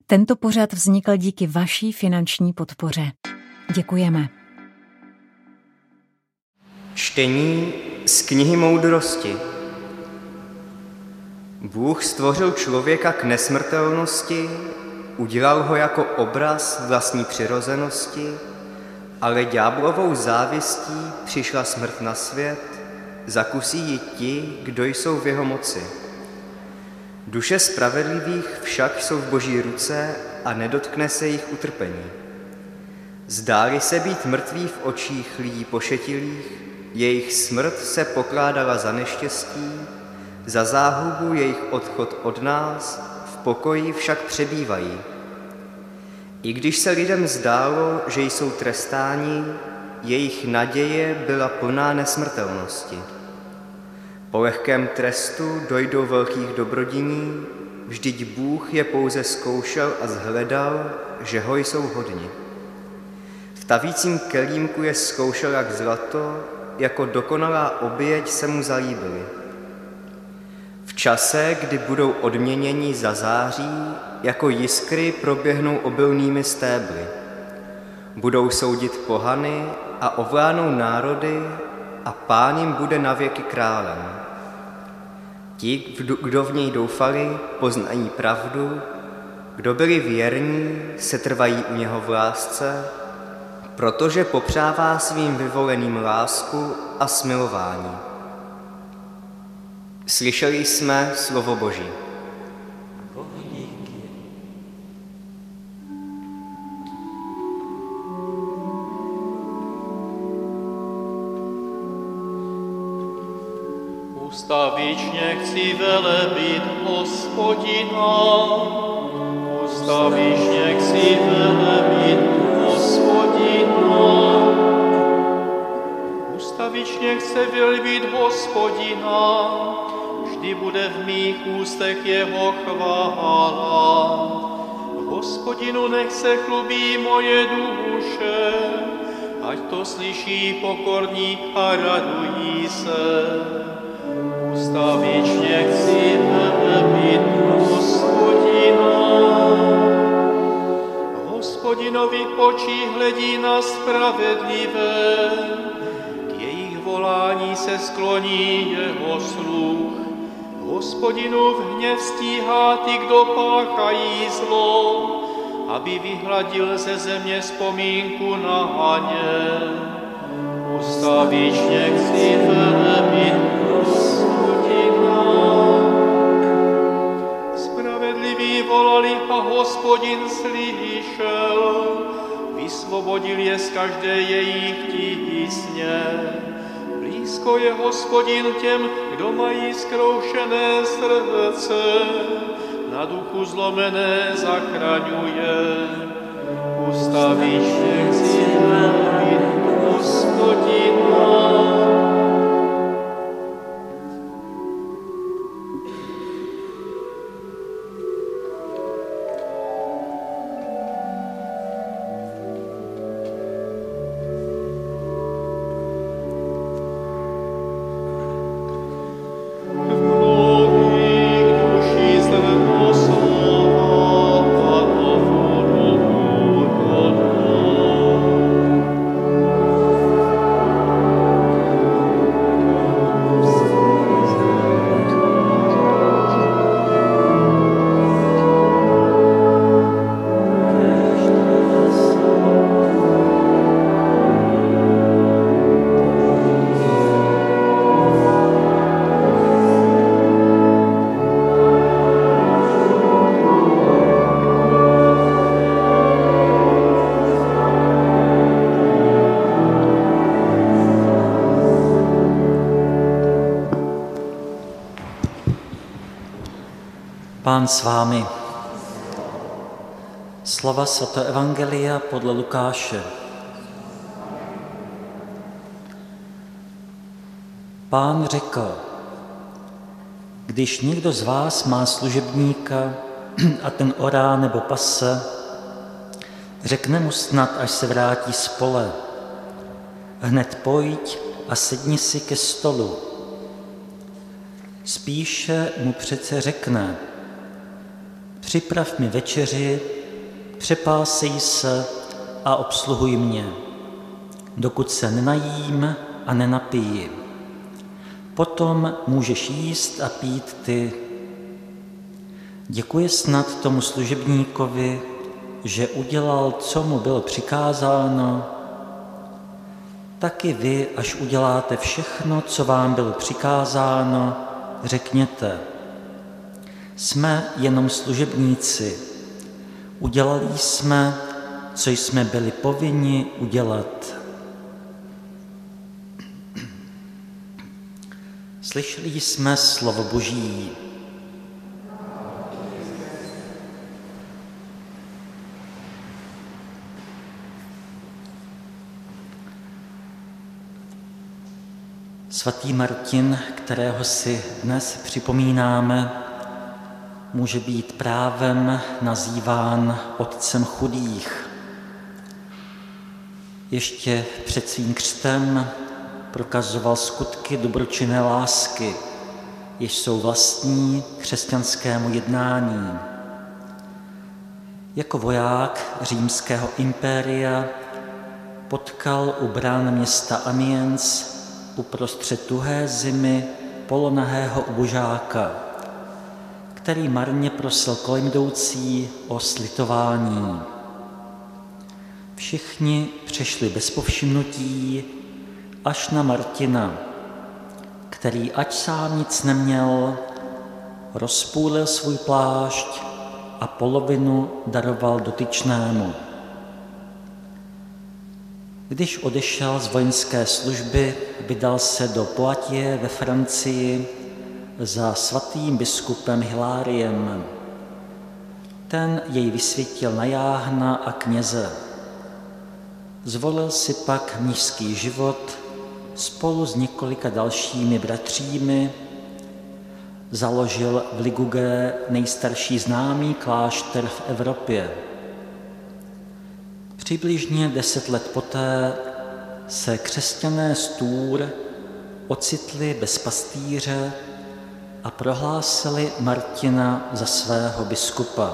Tento pořad vznikl díky vaší finanční podpoře. Děkujeme. Čtení z knihy Moudrosti. Bůh stvořil člověka k nesmrtelnosti, udělal ho jako obraz vlastní přirozenosti, ale ďáblovou závistí přišla smrt na svět, zakusí ji ti, kdo jsou v jeho moci. Duše spravedlivých však jsou v Boží ruce a nedotkne se jich utrpení. Zdáli se být mrtví v očích lidí pošetilých, jejich smrt se pokládala za neštěstí, za záhubu jejich odchod od nás, v pokoji však přebývají. I když se lidem zdálo, že jsou trestáni, jejich naděje byla plná nesmrtelnosti. Po lehkém trestu dojdou velkých dobrodiní, vždyť Bůh je pouze zkoušel a shledal, že ho jsou hodni. V tavícím kelímku je zkoušel jak zlato, jako dokonalá oběť se mu zalíbily. V čase, kdy budou odměněni za září, jako jiskry proběhnou obilnými stébly. Budou soudit pohany a ovládnou národy a Pán jim bude navěky králem. Ti, kdo v něj doufali, poznají pravdu, kdo byli věrní, setrvají u něho v lásce, protože popřává svým vyvoleným lásku a smilování. Slyšeli jsme slovo Boží. Ustavičně chci velebit Hospodina, ustavičně chci velebit Hospodina. Ustavičně chci velebit Hospodina, vždy bude v mých ústech jeho chvála. Hospodinu nech se chlubí moje duše, ať to slyší pokorní a radují se. Ustavičně chci velebit Hospodina. Hospodinovi oči hledí na spravedlivé, k jejich volání se skloní jeho sluch. Hospodinu v hněv stíhá ty, kdo páchají zlo, aby vyhladil ze země vzpomínku na haně. Ustavičně chci velebit Hospodina. Spravedliví volali a Hospodin slyšel, vysvobodil je z každé jejich tísně. Blízko je Hospodin těm, kdo mají zkroušené srdce, na duchu zlomené zachraňuje. Ustavičně chci velebit Hospodina. Pán s vámi. Slova svatého evangelia podle Lukáše. Pán řekl, když někdo z vás má služebníka a ten orá nebo pase, řekne mu snad, až se vrátí z pole, hned pojď a sedni si ke stolu. Spíše mu přece řekne, připrav mi večeři přepásej se a obsluhuj mě, dokud se nenajím a nenapiji. Potom můžeš jíst a pít ty. Děkuji snad tomu služebníkovi, že udělal, co mu bylo přikázáno. Taky vy, až uděláte všechno, co vám bylo přikázáno, řekněte: jsme jenom služebníci, udělali jsme, co jsme byli povinni udělat. Slyšeli jsme slovo Boží. Svatý Martin, kterého si dnes připomínáme, může být právem nazýván otcem chudých. Ještě před svým křtem prokazoval skutky dobročinné lásky, jež jsou vlastní křesťanskému jednání. Jako voják římského impéria potkal u brán města Amiens uprostřed tuhé zimy polonahého ubožáka, který marně prosil kolem jdoucí o slitování. Všichni přešli bez povšimnutí až na Martina, který, ač sám nic neměl, rozpůlil svůj plášť a polovinu daroval dotyčnému. Když odešel z vojenské služby, vydal se do Poitiers ve Francii za svatým biskupem Hiláriem. Ten jej vysvětil na jáhna a kněze. Zvolil si pak mnišský život spolu s několika dalšími bratřími, založil v Ligugé nejstarší známý klášter v Evropě. Přibližně 10 let poté se křesťané z Tours ocitli bez pastýře a prohlásili Martina za svého biskupa.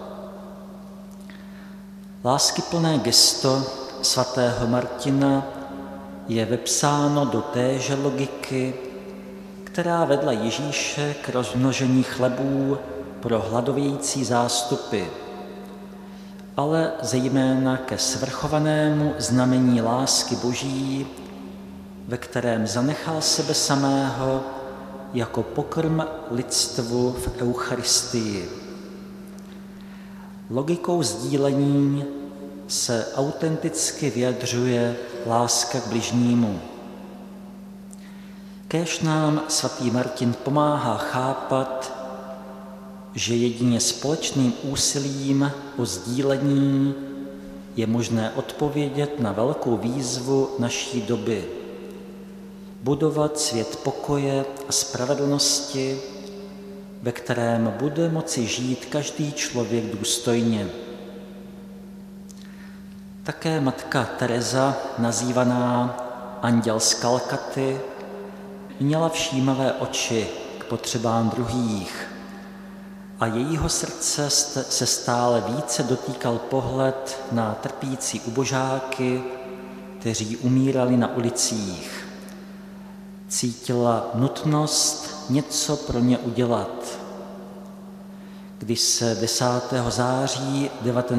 Láskyplné gesto svatého Martina je vepsáno do téže logiky, která vedla Ježíše k rozmnožení chlebů pro hladovějící zástupy, ale zejména ke svrchovanému znamení lásky Boží, ve kterém zanechal sebe samého jako pokrm lidstvu v Eucharistii. Logikou sdílení se autenticky vyjadřuje láska k bližnímu. Kéž nám svatý Martin pomáhá chápat, že jedině společným úsilím o sdílení je možné odpovědět na velkou výzvu naší doby. Budovat svět pokoje a spravedlnosti, ve kterém bude moci žít každý člověk důstojně. Také matka Teresa, nazývaná Anděl z Kalkaty, měla všímavé oči k potřebám druhých a jejího srdce se stále více dotýkal pohled na trpící ubožáky, kteří umírali na ulicích. Cítila nutnost něco pro ně udělat. Když se 10. září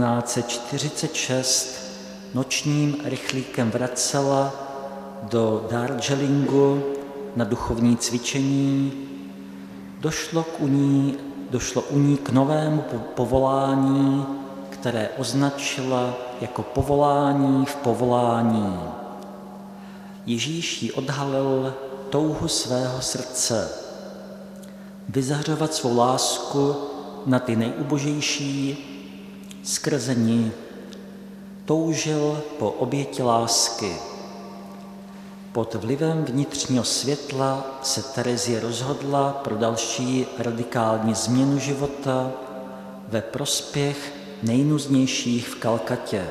1946 nočním rychlíkem vracela do Darjeelingu na duchovní cvičení, došlo u ní k novému povolání, které označila jako povolání v povolání. Ježíš jí odhalil touhu svého srdce, vyzařovat svou lásku na ty nejubožejší skrze ní. Toužil po oběti lásky. Pod vlivem vnitřního světla se Terezie rozhodla pro další radikální změnu života ve prospěch nejnuznějších v Kalkatě.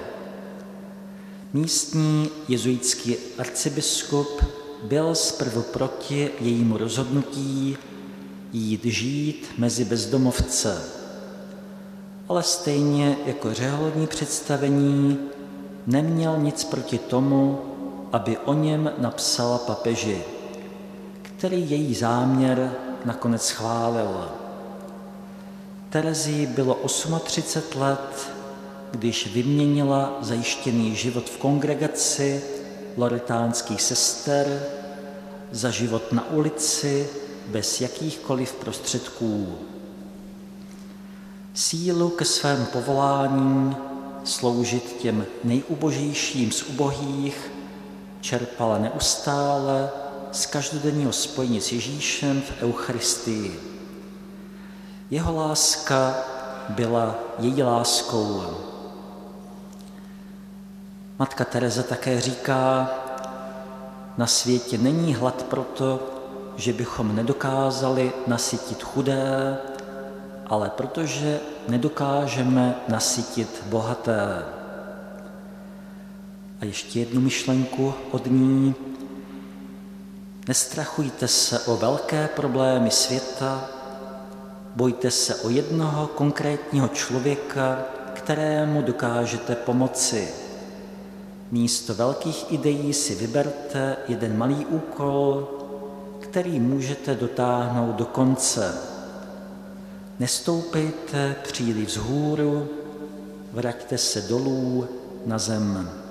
Místní jezuitský arcibiskup byl zprvu proti jejímu rozhodnutí jít žít mezi bezdomovce. ale stejně jako řeholodní představení neměl nic proti tomu, aby o něm napsala papeži, který její záměr nakonec schválil. Terezii bylo 38 let, když vyměnila zajištěný život v kongregaci loretánských sester za život na ulici bez jakýchkoliv prostředků. Sílu ke svému povolání sloužit těm nejubožejším z ubohých čerpala neustále z každodenního spojení s Ježíšem v Eucharistii. Jeho láska byla její láskou. Matka Tereza také říká, na světě není hlad proto, že bychom nedokázali nasytit chudé, ale protože nedokážeme nasytit bohaté. A ještě jednu myšlenku od ní. Nestrachujte se o velké problémy světa, bojte se o jednoho konkrétního člověka, kterému dokážete pomoci. Místo velkých ideí si vyberte jeden malý úkol, který můžete dotáhnout do konce. Nestoupejte příliš vzhůru, vraťte se dolů na zem.